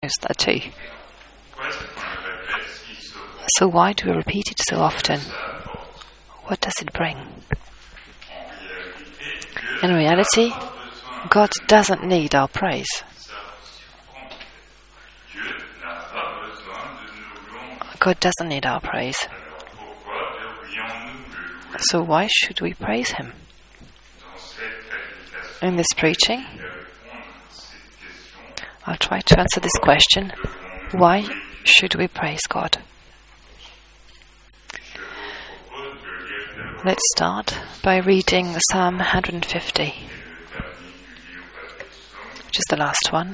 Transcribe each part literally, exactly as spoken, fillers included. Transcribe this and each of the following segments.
that too. So why do we repeat it so often? What does it bring? In reality, God doesn't need our praise. God doesn't need our praise. So why should we praise Him? In this preaching, I'll try to answer this question. Why should we praise God? Let's start by reading Psalm one hundred fifty, which is the last one.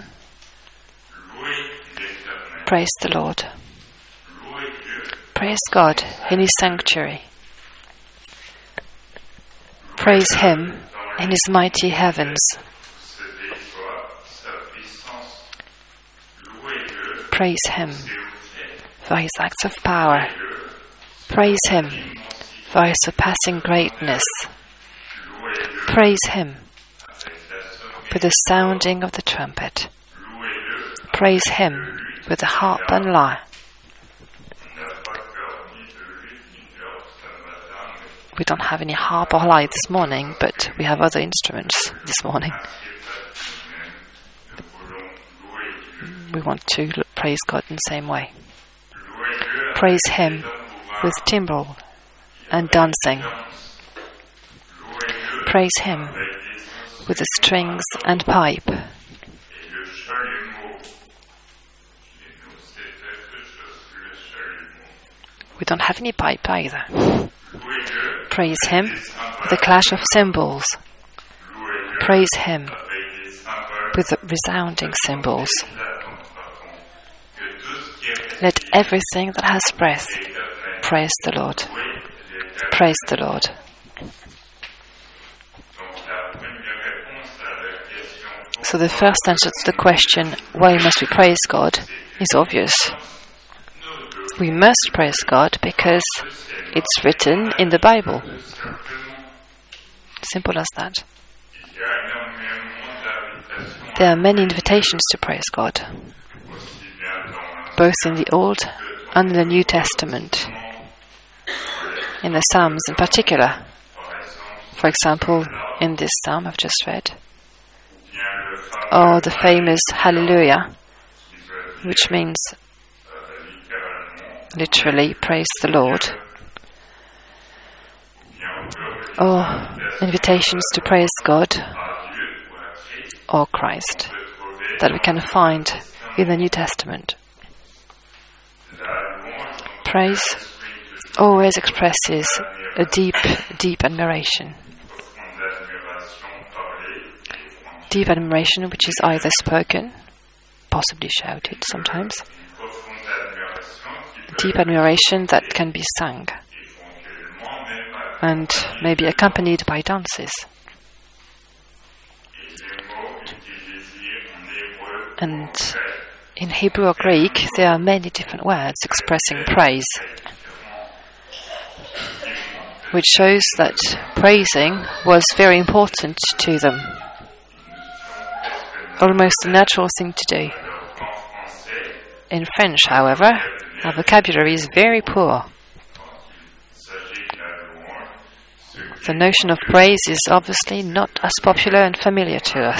Praise the Lord. Praise God in His sanctuary. Praise Him in His mighty heavens. Praise Him for His acts of power. Praise Him for His surpassing greatness. Praise Him with the sounding of the trumpet. Praise Him with the harp and lyre. We don't have any harp or lyre this morning, but we have other instruments this morning. We want to praise God in the same way. Praise Him with timbrel and dancing. Praise Him with the strings and pipe. We don't have any pipe either. Praise Him with the clash of cymbals. Praise Him with the resounding cymbals. Let everything that has breath praise the Lord. Praise the Lord. So the first answer to the question, why must we praise God, is obvious. We must praise God because it's written in the Bible. Simple as that. There are many invitations to praise God, both in the Old and in the New Testament. In the Psalms in particular. For example, in this Psalm I've just read, or the famous Hallelujah, which means literally praise the Lord, or invitations to praise God or Christ that we can find in the New Testament. Praise always expresses a deep, deep admiration. Deep admiration which is either spoken, possibly shouted sometimes. Deep admiration that can be sung and maybe accompanied by dances. And in Hebrew or Greek, there are many different words expressing praise, which shows that praising was very important to them. Almost a natural thing to do. In French, however, our vocabulary is very poor. The notion of praise is obviously not as popular and familiar to us.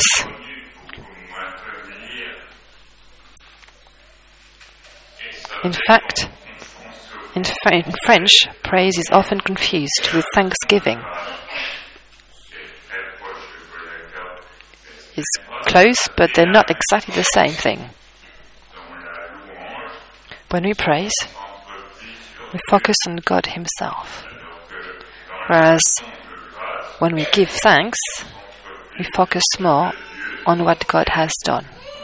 In fact, in, Fr- in French, praise is often confused with thanksgiving. It's close, but they're not exactly the same thing. When we praise, we focus on God Himself. Whereas when we give thanks, we focus more on what God has done.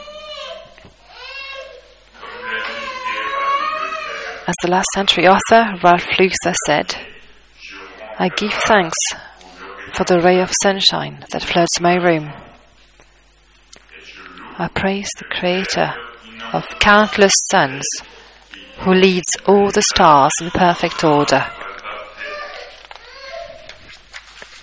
As the last century author Ralph Luther said, I give thanks for the ray of sunshine that floods my room. I praise the Creator of countless suns who leads all the stars in perfect order.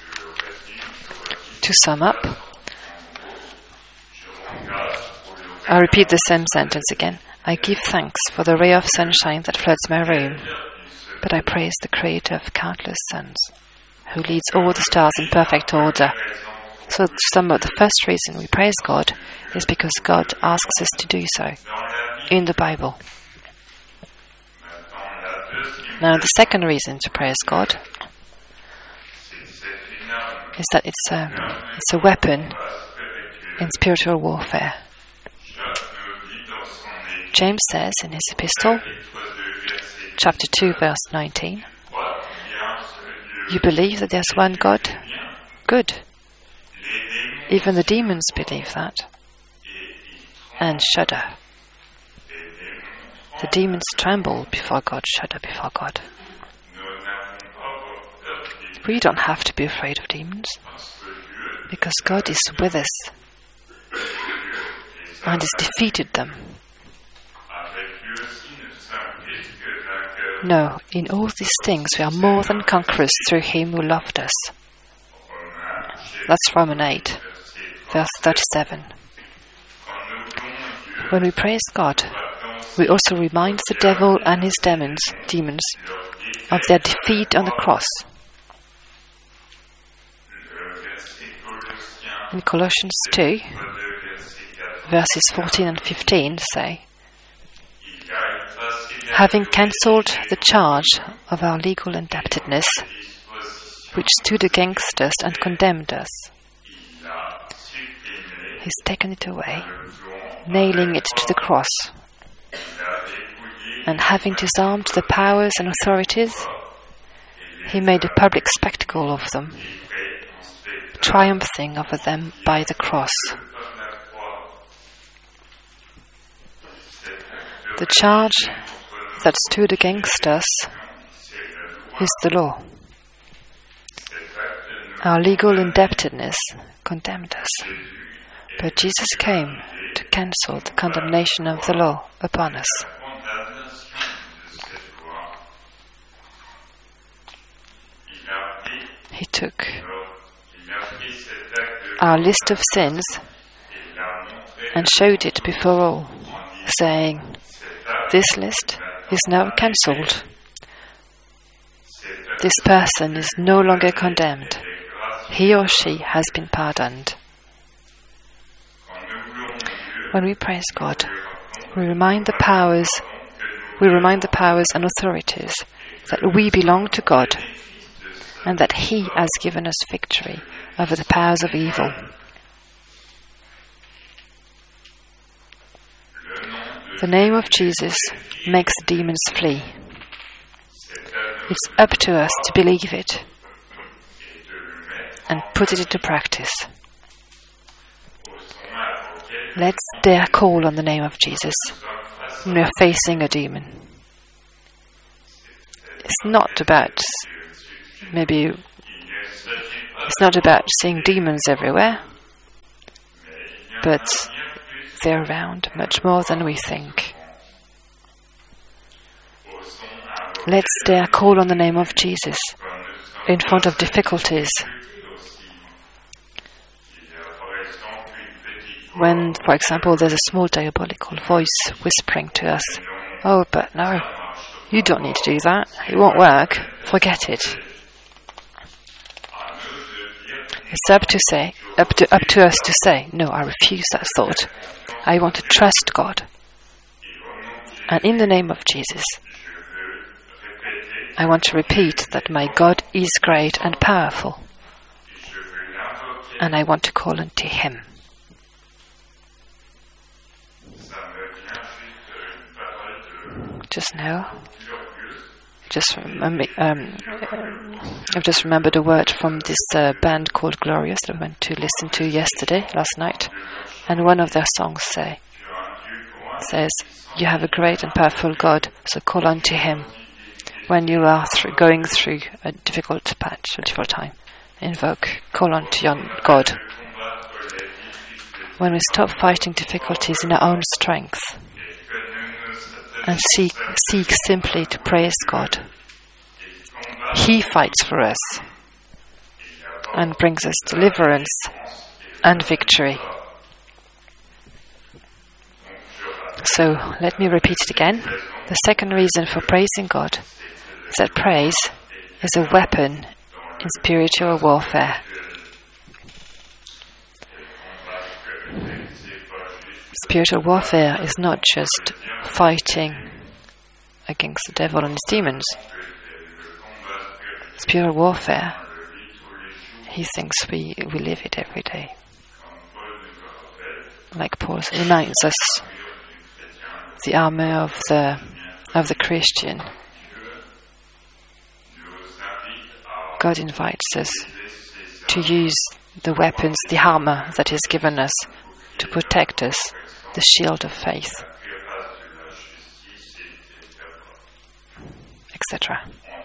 To sum up, I repeat the same sentence again. I give thanks for the ray of sunshine that floods my room, but I praise the Creator of countless suns, who leads all the stars in perfect order. So some of the first reason we praise God is because God asks us to do so in the Bible. Now the second reason to praise God is that it's a, it's a weapon in spiritual warfare. James says in his epistle, chapter two, verse nineteen, you believe that there's one God? Good. Even the demons believe that and shudder. The demons tremble before God, shudder before God. We don't have to be afraid of demons because God is with us and has defeated them. No, in all these things we are more than conquerors through Him who loved us. That's Romans eight, verse thirty-seven. When we praise God, we also remind the devil and his demons, demons of their defeat on the cross. In Colossians two, verses fourteen and fifteen say, having cancelled the charge of our legal indebtedness, which stood against us and condemned us, He's taken it away, nailing it to the cross. And having disarmed the powers and authorities, He made a public spectacle of them, triumphing over them by the cross. The charge that stood against us is the law. Our legal indebtedness condemned us, but Jesus came to cancel the condemnation of the law upon us. He took our list of sins and showed it before all, saying, this list is now cancelled. This person is no longer condemned. He or she has been pardoned. When we praise God, we remind the powers, we remind the powers and authorities that we belong to God and that He has given us victory over the powers of evil. The name of Jesus makes demons flee. It's up to us to believe it and put it into practice. Let's dare call on the name of Jesus when we are facing a demon. It's not about maybe it's not about seeing demons everywhere, but they're around much more than we think. Let's dare call on the name of Jesus in front of difficulties. When, for example, there's a small diabolical voice whispering to us, oh, but no, you don't need to do that. It won't work. Forget it. It's up to say, up to up to us to say, no, I refuse that thought. I want to trust God. And in the name of Jesus, I want to repeat that my God is great and powerful. And I want to call unto Him. Just now, just remember, um, I've just remembered a word from this uh, band called Glorious that I went to listen to yesterday, last night, and one of their songs say, says, you have a great and powerful God, so call unto Him when you are through, going through a difficult patch, a difficult time. Invoke, call unto your God. When we stop fighting difficulties in our own strength, and seek, seek simply to praise God, He fights for us and brings us deliverance and victory. So let me repeat it again. The second reason for praising God is that praise is a weapon in spiritual warfare. Spiritual warfare is not just fighting against the devil and his demons. Spiritual warfare, he thinks we, we live it every day. Like Paul reminds us, the armor of the of the Christian. God invites us to use the weapons, the armor that He has given us to protect us, the shield of faith, et cetera.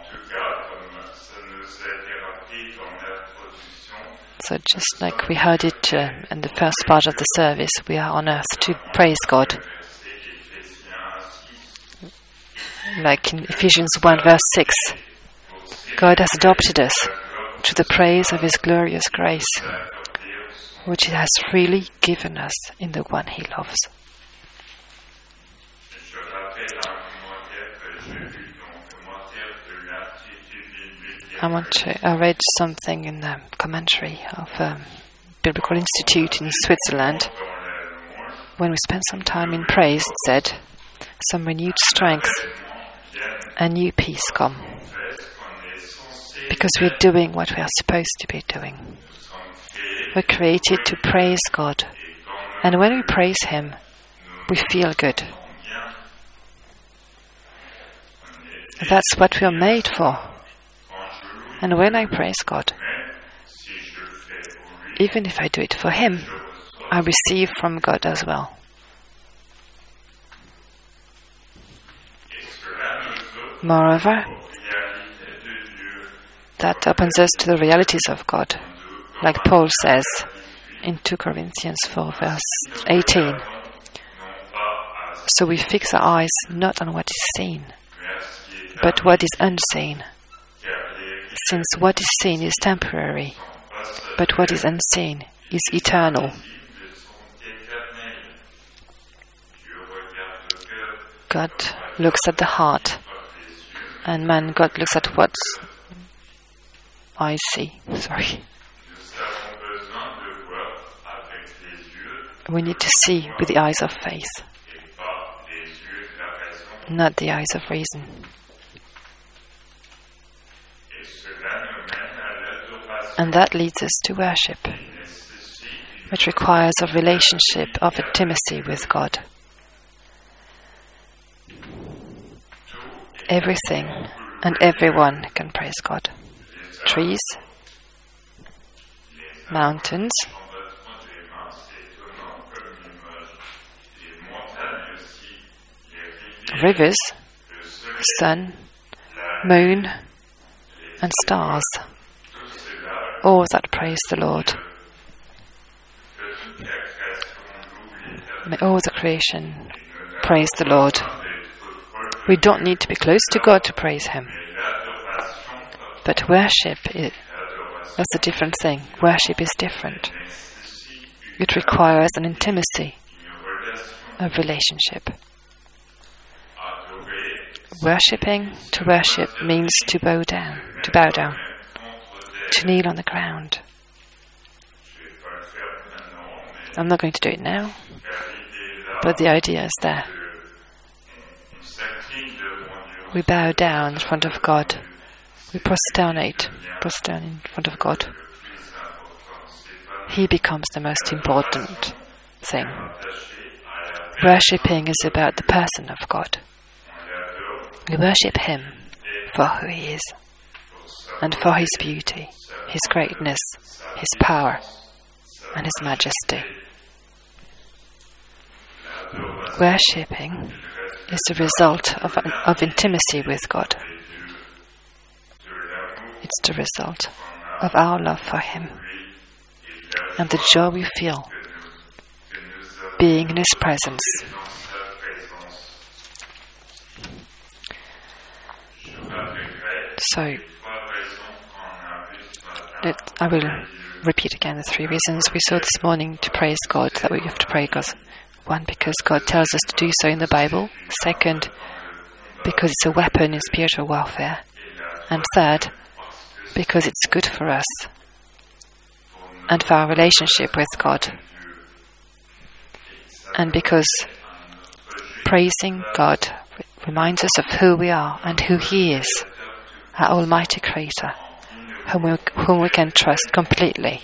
So just like we heard it uh, in the first part of the service, we are on earth to praise God. Like in Ephesians one verse six, God has adopted us to the praise of His glorious grace, which He has freely given us in the one He loves. I want to. I read something in the commentary of a Biblical Institute in Switzerland. When we spent some time in praise, it said, some renewed strength and new peace come. Because we're doing what we are supposed to be doing. We're created to praise God. And when we praise Him, we feel good. That's what we are made for. And when I praise God, even if I do it for Him, I receive from God as well. Moreover, that opens us to the realities of God, like Paul says in Second Corinthians four verse eighteen. So we fix our eyes not on what is seen, but what is unseen. Since what is seen is temporary, but what is unseen is eternal. God looks at the heart, and man, God looks at what I see. Sorry. We need to see with the eyes of faith, not the eyes of reason. And that leads us to worship, which requires a relationship of intimacy with God. Everything and everyone can praise God. Trees, mountains, rivers, sun, moon, and stars. All that praise the Lord. May all the creation praise the Lord. We don't need to be close to God to praise Him. But worship is that's a different thing. Worship is different. It requires an intimacy, a relationship. Worshipping, to worship, means to bow down, to bow down. To kneel on the ground. I'm not going to do it now, but the idea is there. We bow down in front of God. We prosternate, prostern in front of God. He becomes the most important thing. Worshipping is about the person of God. We worship Him for who He is, and for His beauty, His greatness, His power, and His majesty. Worshipping is the result of, of intimacy with God. It's the result of our love for Him and the joy we feel being in His presence. So, let, I will repeat again the three reasons we saw this morning to praise God, that we have to praise God. One, because God tells us to do so in the Bible. Second, because it's a weapon in spiritual warfare. And third, because it's good for us and for our relationship with God. And because praising God reminds us of who we are and who He is, our Almighty Creator, whom we, whom we can trust completely.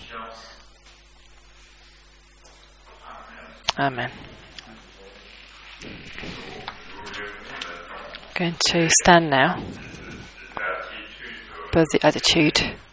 Amen. Going to stand now for the attitude.